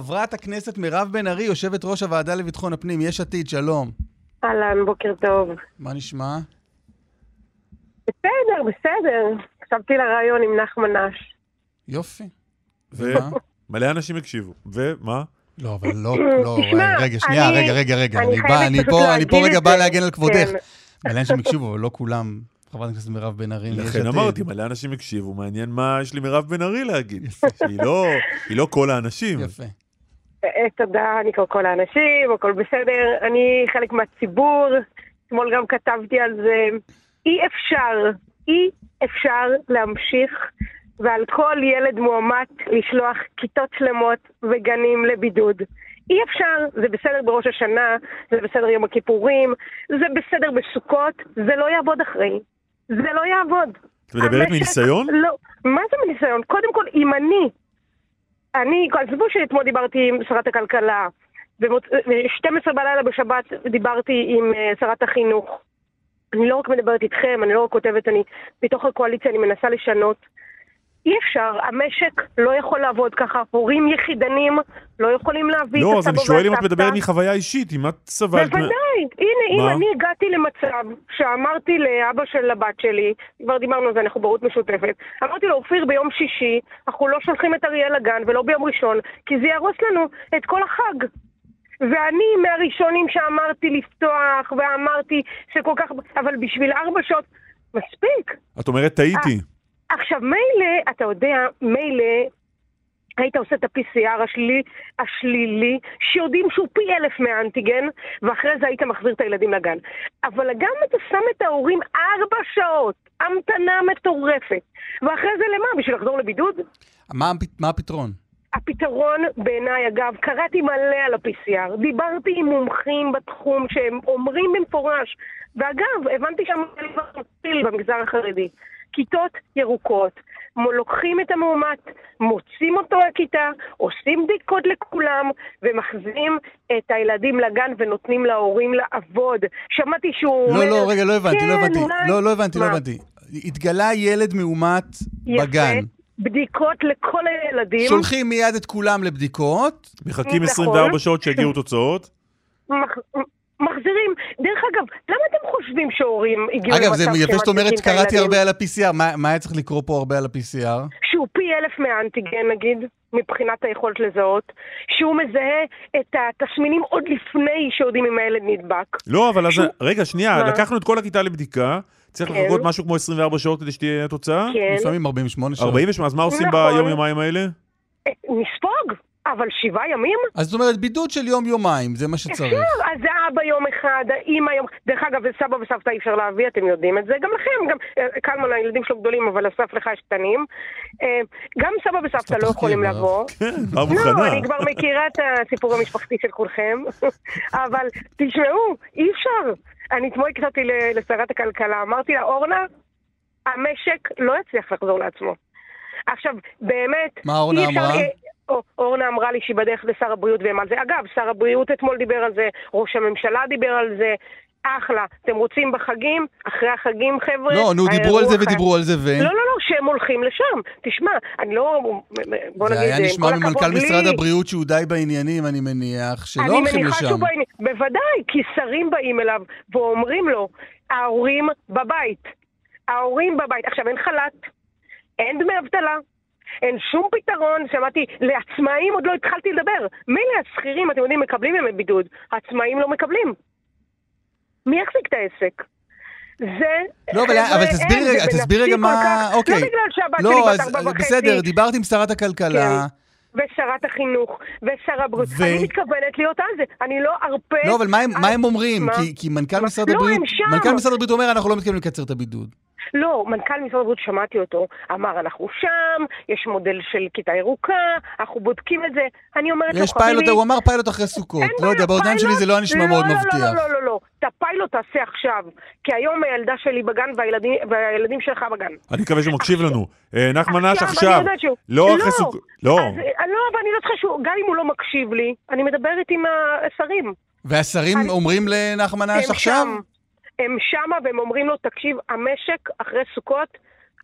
חברת הכנסת מירב בן ארי, יושבת ראש הוועדה לביטחון הפנים, יש עתיד, שלום. אהלן, בוקר טוב. מה נשמע? בסדר. קשבתי לרעיון עם נחמן נש. יופי. מלא אנשים הקשיבו. ומה? לא, אבל לא, רגע, שנייה, רגע. אני פה רגע בא להגן על כבודך. מלא אנשים הקשיבו, אבל לא כולם. חברת הכנסת מירב בן ארי. לכן אמרתי, מלא אנשים הקשיבו, מעניין מה יש לי מירב בן ארי להגיד. היא לא כל האנשים. יפה. תודה, אני כל האנשים, הכל בסדר. אני חלק מהציבור, אתמול גם כתבתי על זה. אי אפשר להמשיך ועל כל ילד מועמד לשלוח כיתות שלמות וגנים לבידוד. אי אפשר, זה בסדר בראש השנה, זה בסדר יום הכיפורים, זה בסדר בסוכות, זה לא יעבוד אחרי. זה לא יעבוד. את מדברת מניסיון? לא, מה זה מניסיון? קודם כל, אם עזבו שאתמול דיברתי עם שרת הכלכלה, ב-12 בלילה בשבת דיברתי עם שרת החינוך. אני לא רק מדברת איתכם, אני לא רק כותבת, בתוך הקואליציה אני מנסה לשנות. אי אפשר, המשק לא יכול לעבוד ככה, הורים יחידנים לא יכולים להביא את הסבא והסבתא. לא, אז אני שואל אם את מדברת מחוויה אישית, אם את סבלת... בוודאי, הנה, אם אני הגעתי למצב שאמרתי לאבא של הבת שלי, כבר דיברנו על זה, אנחנו בהורות משותפת, אמרתי לו, אופיר, ביום שישי, אנחנו לא שולחים את אריאל לגן ולא ביום ראשון, כי זה ירוס לנו את כל החג. ואני מהראשונים שאמרתי לפתוח, ואמרתי שכל כך... אבל בשביל 4 שעות, מספיק. את אומרת, טעיתי. עכשיו, מילא, אתה יודע, היית עושה את ה-PCR השלילי, שיודעים שהוא פי 1000 מהאנטיגן, ואחרי זה היית מחזיר את הילדים לגן. אבל גם אתה שם את ההורים 4 שעות, המתנה מטורפת. ואחרי זה למה? בשביל לחזור לבידוד? מה הפתרון? הפתרון בעיניי, אגב, קראתי מלא על ה-PCR, דיברתי עם מומחים בתחום שהם אומרים במפורש, ואגב, הבנתי שם במגזר החרדי. כיתות ירוקות, לוקחים את המאומת, מוצאים אותו לכיתה, עושים בדיקות לכולם, ומחזירים את הילדים לגן ונותנים להורים לעבוד. שמעתי שהוא... לא, רגע, לא הבנתי. התגלה ילד מאומת בגן. בדיקות לכל הילדים. שולחים מיד את כולם לבדיקות. מחכים 24 שעות שיגיעו תוצאות. מחזירים. דרך אגב, למה אתם חושבים שהורים הגיעו אגב, זה יפה שאת אומרת, קראתי הרבה על ה-PCR. מה היה צריך לקרוא פה הרבה על ה-PCR? שהוא פי 1000 מהאנטיגן, נגיד, מבחינת היכולת לזהות. שהוא מזהה את התסמינים עוד לפני שיודעים אם הילד נדבק. לא, אבל אז... רגע, שנייה, לקחנו את כל הכיתה לבדיקה. צריך לחכות משהו כמו 24 שעות כדי שתהיה התוצאה? כן. לפעמים 48 שעות. 48, אז מה עושים ביום-יומיים האלה? נספוג. אבל 7 ימים? אז זאת אומרת, בידוד של יום-יומיים, זה מה שצריך. אפשר, אז זה אבא יום אחד, האמא יום... דרך אגב, סבא וסבתא אי אפשר להביא, אתם יודעים את זה. גם לכם, גם כלמן, הילדים שלו גדולים, אבל אסף לך יש קטנים. גם סבא וסבתא לא יכולים לבוא. כן, מה מוכנה? לא, אני כבר מכירה את הסיפור המשפחתי של כולכם. אבל תשמעו, אי אפשר. אני אתמול הקשבתי לשרת הכלכלה, אמרתי לה, אורנה, המשק לא יצליח לחזור לעצמו. עכשיו, באמת... מה אורנה אמרה? אורנה אמרה לי שהיא בדרך לשר הבריאות והם על זה. אגב, שר הבריאות אתמול דיבר על זה, ראש הממשלה דיבר על זה, אחלה. אתם רוצים בחגים? אחרי החגים, חבר'ה? לא, דיברו על זה ודיברו על זה לא, שהם הולכים לשם. תשמע, אני לא... בוא נגיד... זה היה נשמע ממנכ"ל משרד הבריאות שהוא די בעניינים, אני מניח, שלא הולכים לשם. בוודאי, כי שרים באים אליו ואומרים לו, ההורים בבית. עכשיו, אין חל"ת, אין דמי אבטלה. אין שום פתרון, שמעתי, לעצמאים עוד לא התחלתי לדבר. מילא השכירים, אתם יודעים, מקבלים ימי בידוד. העצמאים לא מקבלים. מי יחזיק את העסק? לא, אבל תסביר רגע מה... אוקיי. לא בגלל שהבת שלי בת 4.5. בסדר, דיברת עם שרת הכלכלה. ושרת החינוך, ושר הבריאות. אני מתכוונת להיות על זה. אני לא ארפה... לא, אבל מה הם אומרים? כי מנכ"ל משרד הבריאות אומר, אנחנו לא מתכוונים לקצר את הבידוד. לא, מנכ"ל משרד הבריאות, שמעתי אותו, אמר אנחנו שם, יש מודל של כיתה ירוקה, אנחנו בודקים את זה. אני אומרת לו, יש פיילוט, הוא אמר פיילוט אחרי סוכות. לא יודע, באוזניים שלי זה לא נשמע מאוד מבטיח. לא, את הפיילוט תעשה עכשיו, כי היום הילדה שלי בגן והילדים שלך בגן. אני מקווה שהוא מקשיב לנו. נחמן נש עכשיו. לא אחרי סוכות. לא, אבל אני לא צריכה שהוא, גם אם הוא לא מקשיב לי, אני מדברת עם השרים. והשרים אומרים לנחמן נש עכשיו? הם שמה והם אומרים לו, תקשיב, המשק אחרי סוכות,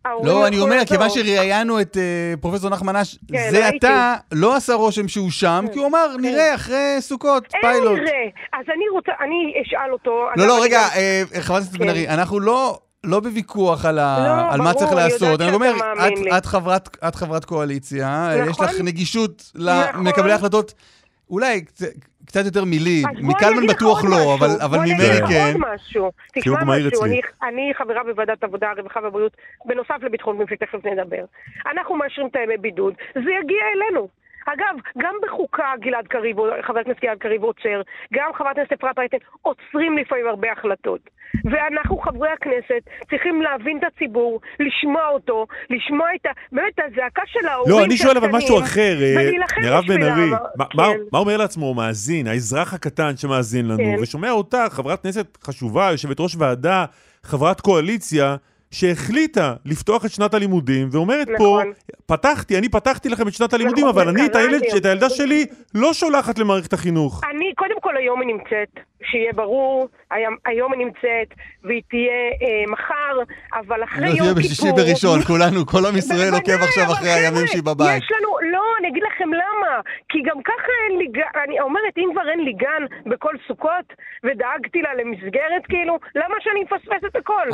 לא, אני אומר, כיוון שראיינו את פרופסור נחמן אש, זה אתה לא עשה רושם שהוא שם, כי הוא אמר, נראה אחרי סוכות, פיילוט. נראה, אז אני אשאל אותו... לא, רגע, חברת הכנסת בן ארי, אנחנו לא בוויכוח על מה צריך לעשות. אני אומר, את חברת קואליציה, יש לך נגישות למקבלי החלטות, אולי קצת יותר מילים, מקלמן בטוח לא, אבל ממני כן. תשמע משהו, אני חברה בוועדת עבודה, הרווחה והבריאות, בנוסף לביטחון פנים שתכף נדבר. אנחנו מאשרים את הימי בידוד, זה יגיע אלינו. אגב, גם בחוקה גלעד קריב, חבר הכנסת גלעד קריב עוצר, גם חברת הכנסת אפרת רייטן, עוצרים לפעמים הרבה החלטות. ואנחנו חברי הכנסת צריכים להבין את הציבור, לשמוע אותו, לשמוע באמת הזעקה של ההורים. לא, אני שואל אבל משהו אחר, מירב בן ארי, מה אומר לעצמו מאזין, האזרח הקטן שמאזין לנו, ושומע אותה, חברת כנסת חשובה, יושבת ראש ועדה, חברת קואליציה, שהחליטה לפתוח את שנת הלימודים, ואומרת פה, אני פתחתי לכם את שנת הלימודים, אבל אני את הילדה שלי לא שולחת למערכת החינוך. אני, קודם כל היום היא נמצאת, שיהיה ברור, היום היא נמצאת, והיא תהיה מחר, אבל אחרי יום כיפור... לא תהיה בשישי בראשון, כולנו, כל עם ישראל עוקב עכשיו אחרי הימים שהיא בבית. יש לנו, לא, אני אגיד לכם למה, כי גם ככה אין לי גן, אני אומרת, אם כבר אין לי גן בכל סוכות, ודאגתי לה למסגרת, כאילו, למה שאני מפספס את הכל?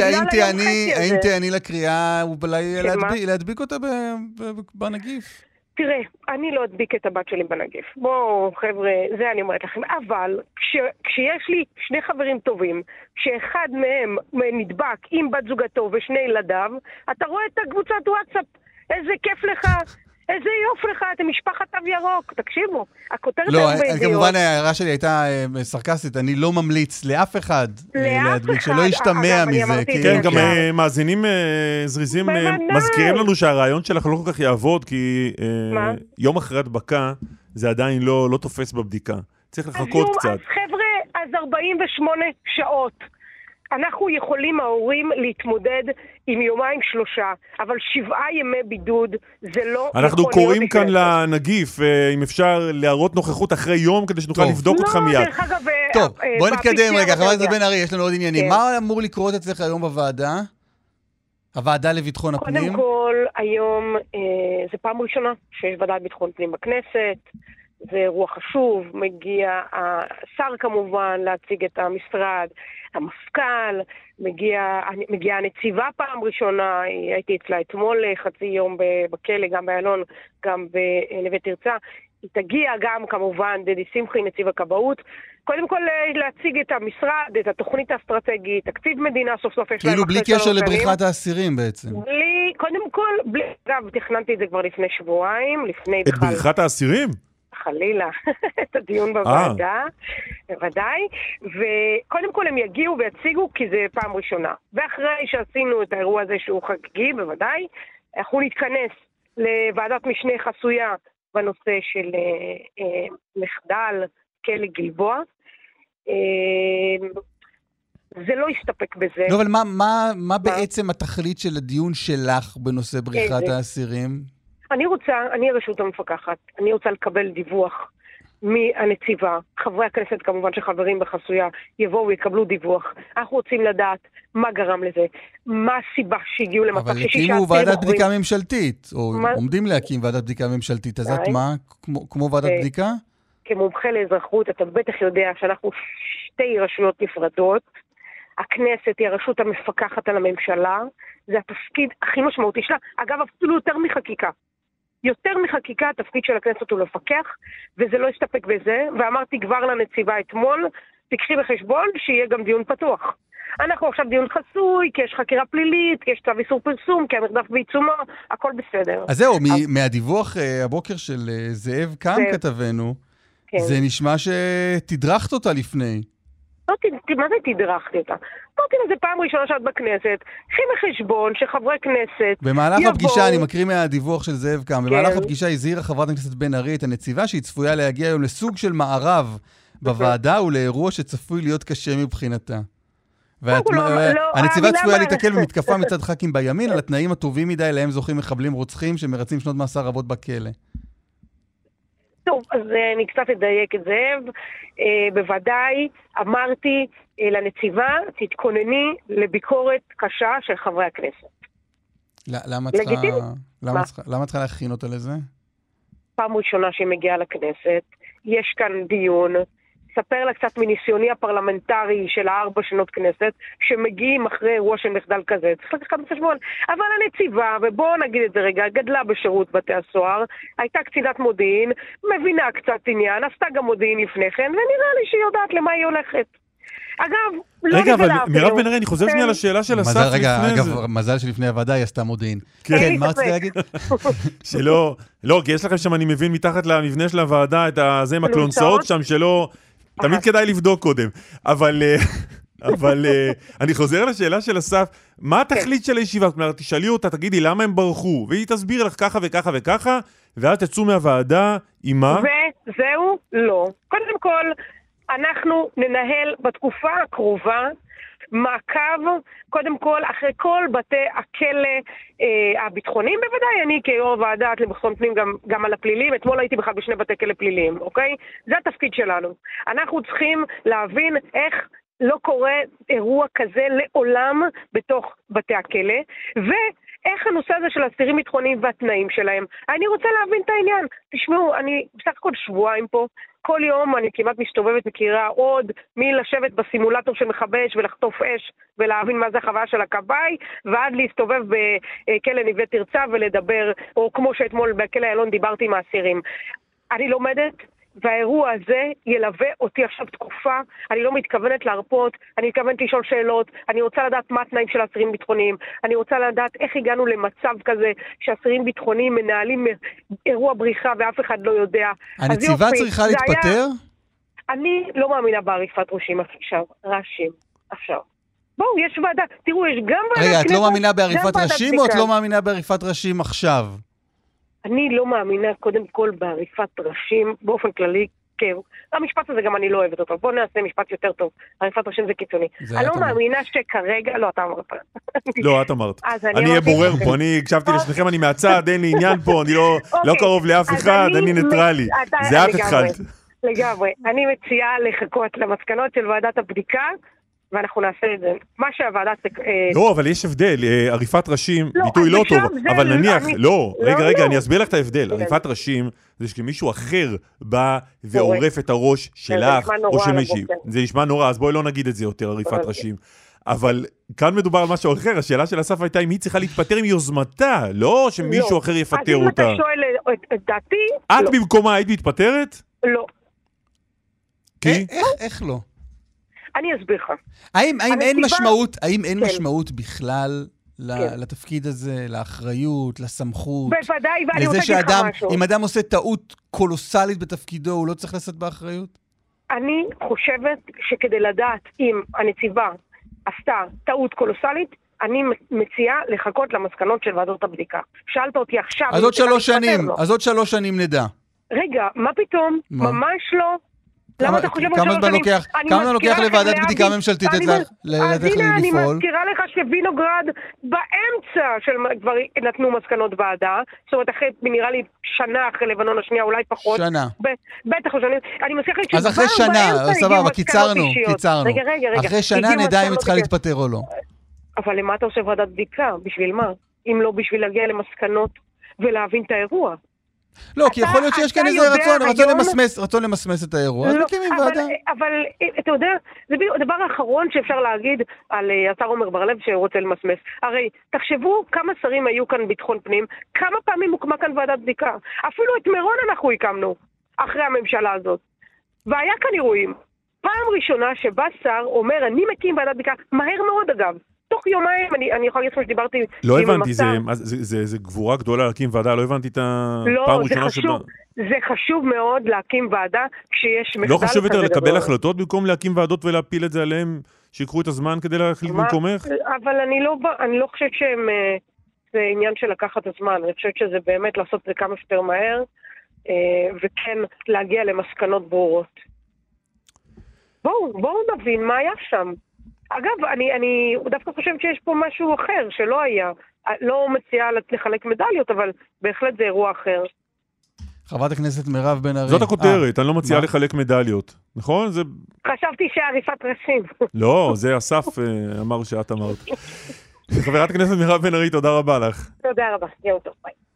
האם תעני לקריאה, אולי להדביק אותה בנגיף? תראה, אני לא אדביק את הבת שלי בנגיף. בואו, חבר'ה, זה אני אומרת לכם. אבל כשיש לי שני חברים טובים, שאחד מהם נדבק עם בת זוגתו ושני ילדיו, אתה רואה את הקבוצת וואטסאפ. איזה כיף לך, איזה יופי לך, אתם משפחת תו ירוק. תקשיבו, הכותרת לא, כמובן ההערה שלי הייתה סרקסטית, אני לא ממליץ לאף אחד להדביק, שלא ישתמע מזה. כן, גם מאזינים זריזים מזכירים לנו שהרעיון שלך לא כל כך יעבוד, כי יום אחרי הדבקה זה עדיין לא תופס בבדיקה. צריך לחכות קצת. אז חבר'ה, אז 48 שעות. אנחנו יכולים ההורים להתמודד עם יומיים שלושה, אבל 7 ימי בידוד זה לא... אנחנו קוראים כאן לנגיף, אם אפשר להראות נוכחות אחרי יום, כדי שנוכל לבדוק אותך מיד. לא, דרך אגב... טוב, בוא נתקדם רגע, חברת הכנסת בן ארי, יש לנו עוד עניינים. מה אמור לקרות אצלך היום בוועדה? הוועדה לביטחון הפנים? קודם כל, היום זה פעם ראשונה שיש ועדת ביטחון פנים בכנסת, זה אירוע חשוב, מגיע השר כמובן להציג את המשרד, המפכ"ל, מגיעה הנציבה פעם ראשונה, הייתי אצלה אתמול חצי יום בכלא, גם באלון, גם בנווה תרצה, היא תגיע גם כמובן דדי שמחי, נציב הכבאות, קודם כל להציג את המשרד, את התוכנית האסטרטגית, תקציב מדינה סוף סוף יש להם... כאילו בלי קשר לבריחת האסירים בעצם. קודם כל, אגב, תכננתי את זה כבר לפני שבועיים, את בריחת האסירים? חלילה, את הדיון בוועדה, בוודאי, וקודם כל הם יגיעו ויציגו כי זה פעם ראשונה. ואחרי שעשינו את האירוע הזה שהוא חגיגי, בוודאי, אנחנו נתכנס לוועדת משנה חסויה בנושא של מחדל כלא גלבוע. זה לא יסתפק בזה. לא, אבל מה בעצם התכלית של הדיון שלך בנושא בריחת האסירים? אני הרשות המפקחת, אני רוצה לקבל דיווח מהנציבה, חברי הכנסת כמובן שחברים בחסויה יבואו ויקבלו דיווח, אנחנו רוצים לדעת מה גרם לזה, מה הסיבה שהגיעו למצב אבל הקימו ועדת בדיקה ממשלתית, או עומדים להקים ועדת בדיקה ממשלתית, אז את מה? כמו ועדת בדיקה? כמומחה לאזרחות, אתה בטח יודע שאנחנו שתי רשויות נפרדות, הכנסת היא הרשות המפקחת על הממשלה, זה התפקיד הכי משמעותי שלה, אגב אפילו יותר מחקיקה. יותר מחקיקה, התפקיד של הכנסת הוא לפקח, וזה לא יסתפק בזה, ואמרתי כבר לנציבה אתמול, תקחי בחשבון שיהיה גם דיון פתוח. אנחנו עכשיו דיון חסוי, כי יש חקירה פלילית, כי יש צו איסור פרסום, כי המרדף בעיצומו, הכל בסדר. אז זהו, מהדיווח הבוקר של זאב קם כתבנו, זה נשמע שתדרכת אותה לפני. מה זה תדרכתי אותה? אמרתי לזה פעם ראשונה שאת בכנסת, קחי בחשבון שחברי כנסת במהלך הפגישה, אני מקריא מהדיווח של זאב קם, במהלך הפגישה הזהירה חברת הכנסת בן ארי את הנציבה שהיא צפויה להגיע היום לסוג של מערב בוועדה ולאירוע שצפוי להיות קשה מבחינתה. הנציבה צפויה להתקל במתקפה מצד ח"כים בימין על התנאים הטובים מדי להם זוכים מחבלים רוצחים שמרצים שנות מאסר רבות בכלא. טוב, אז אני קצת אדייק את זאב. בוודאי אמרתי לנציבה, תתכונני לביקורת קשה של חברי הכנסת. למה צריכה להכין אותה לזה? פעם ראשונה שהיא מגיעה לכנסת, יש כאן דיון, ספר לה קצת מניסיוני הפרלמנטרי של 4 שנות כנסת, שמגיעים אחרי אירוע של מחדל כזה, צריך לקחת בחשבון. אבל הנציבה, ובואו נגיד את זה רגע, גדלה בשירות בתי הסוהר, הייתה קצינת מודיעין, מבינה קצת עניין, עשתה גם מודיעין לפני כן, ונראה לי שהיא יודעת למה היא הולכת. אגב, לא רגע, אבל מירב בן ארי, אני חוזר שנייה לשאלה של אסף לפני זה. אגב, מזל שלפני הוועדה היא עשתה מודיעין. כן, מה רציתי להגיד? שלא, לא, כי יש לכם שם, אני מבין, מתחת למבנה של הוועדה, את זה עם הקלונסאות שם, שלא, תמיד כדאי לבדוק קודם. אבל אני חוזר לשאלה של אסף, מה התכלית של הישיבה? זאת אומרת, תשאלי אותה, תגידי, למה הם ברחו? והיא תסביר לך ככה וככה וככה, ואז תצאו מהוועדה עם מה? וזהו, לא. קודם כל, אנחנו ננהל בתקופה הקרובה מעקב, קודם כל, אחרי כל בתי הכלא הביטחוניים, בוודאי אני כיו"ר ועדת לביטחון פנים גם על הפלילים, אתמול הייתי בכלל בשני בתי כלא פליליים, אוקיי? זה התפקיד שלנו. אנחנו צריכים להבין איך לא קורה אירוע כזה לעולם בתוך בתי הכלא, ואיך הנושא הזה של אסירים ביטחוניים והתנאים שלהם. אני רוצה להבין את העניין. תשמעו, אני בסך הכל שבועיים פה, כל יום אני כמעט מסתובבת מכירה עוד מלשבת בסימולטור של מכבש ולחטוף אש ולהבין מה זה החוויה של הכבאי, ועד להסתובב בכלא נווה תרצה ולדבר, או כמו שאתמול בכלא איילון דיברתי עם האסירים. אני לומדת, והאירוע הזה ילווה אותי עכשיו תקופה, אני לא מתכוונת להרפות, אני מתכוונת לשאול שאלות, אני רוצה לדעת מה התנאים של אסירים ביטחוניים, אני רוצה לדעת איך הגענו למצב כזה שאסירים ביטחוניים מנהלים אירוע בריחה ואף אחד לא יודע. הנציבה צריכה להתפטר? אני לא מאמינה בעריפת ראשים עכשיו. בואו, יש ועדה, תראו, יש גם ועדה... רגע, את לא מאמינה בעריפת ראשים או את לא מאמינה בעריפת ראשים עכשיו? אני לא מאמינה קודם כל בעריפת ראשים, באופן כללי, המשפט הזה גם אני לא אוהבת אותו. בואו נעשה משפט יותר טוב. עריפת ראשים זה קיצוני. אני לא מאמינה שכרגע... לא, אתה אמרת. לא, את אמרת. אני אהיה בורר פה, אני הקשבתי לשניכם, אני מהצד, אין לי עניין פה, אני לא קרוב לאף אחד, אני ניטרלי. זה את התחלת. לגמרי. אני מציעה לחכות למסקנות של ועדת הבדיקה, ואנחנו נעשה את זה. מה שהוועדה... לא, אבל יש הבדל. עריפת ראשים, ביטוי לא טוב. אבל נניח, לא. רגע, אני אסביר לך את ההבדל. עריפת ראשים זה שמישהו אחר בא ועורף את הראש שלך או של מישהי. זה נשמע נורא, אז בואי לא נגיד את זה יותר, עריפת ראשים. אבל כאן מדובר על משהו אחר. השאלה של אסף הייתה אם היא צריכה להתפטר עם יוזמתה, לא שמישהו אחר יפטר אותה. אז אם אתה שואל את דעתי... את במקומה היית מתפטרת? לא. כי? איך לא? אני אסביר לך. האם אין משמעות בכלל לתפקיד הזה, לאחריות, לסמכות? בוודאי, ואני רוצה להגיד לך משהו. אם אדם עושה טעות קולוסלית בתפקידו, הוא לא צריך לשאת באחריות? אני חושבת שכדי לדעת אם הנציבה עשתה טעות קולוסלית, אני מציעה לחכות למסקנות של ועדות הבדיקה. שאלת אותי עכשיו... אז עוד 3 שנים נדע. רגע, מה פתאום? ממש לא. למה אתה חושב כמה זמן לוקח לוועדת בדיקה ממשלתית לתת לפעול? אני מזכירה לך שווינוגרד באמצע כבר נתנו מסקנות ועדה, זאת אומרת נראה לי שנה אחרי לבנון השנייה, אולי פחות. שנה. בטח שנים. אני מזכירה לך אז אחרי שנה, סבבה, קיצרנו. אחרי שנה נדע אם צריכה להתפטר או לא. אבל למה אתה עושה ועדת בדיקה? בשביל מה? אם לא בשביל להגיע למסקנות ולהבין את האירוע. לא, כי יכול להיות שיש כאן איזה רצון למסמס את האירוע, אז מקימים ועדה. אבל אתה יודע, זה הדבר האחרון שאפשר להגיד על השר עומר בר-לב שרוצה למסמס. הרי תחשבו כמה שרים היו כאן ביטחון פנים, כמה פעמים הוקמה כאן ועדת בדיקה. אפילו את מירון אנחנו הקמנו, אחרי הממשלה הזאת. והיה כאן אירועים. פעם ראשונה שבא שר אומר, אני מקים ועדת בדיקה, מהר מאוד אגב. תוך יומיים, אני יכולה להגיד שדיברתי עם לא הבנתי, זה גבורה גדולה להקים ועדה, לא הבנתי את הפעם הראשונה שבה... זה חשוב מאוד להקים ועדה כשיש מחדל. לא חשוב יותר לקבל החלטות במקום להקים ועדות ולהפיל את זה עליהם, שיקחו את הזמן כדי להחליט במקומך? אבל אני לא חושבת שזה עניין של לקחת הזמן, אני חושבת שזה באמת לעשות את זה כמה שיותר מהר, וכן להגיע למסקנות ברורות. בואו נבין מה היה שם. אגב, אני דווקא חושבת שיש פה משהו אחר שלא היה. לא מציעה לחלק מדליות, אבל בהחלט זה אירוע אחר. חברת הכנסת מירב בן ארי. זאת הכותרת, אני לא מציעה לחלק מדליות. נכון? חשבתי שעריפת ראשים. לא, זה אסף אמר שאת אמרת. חברת הכנסת מירב בן ארי, תודה רבה לך. תודה רבה, יום טוב, ביי.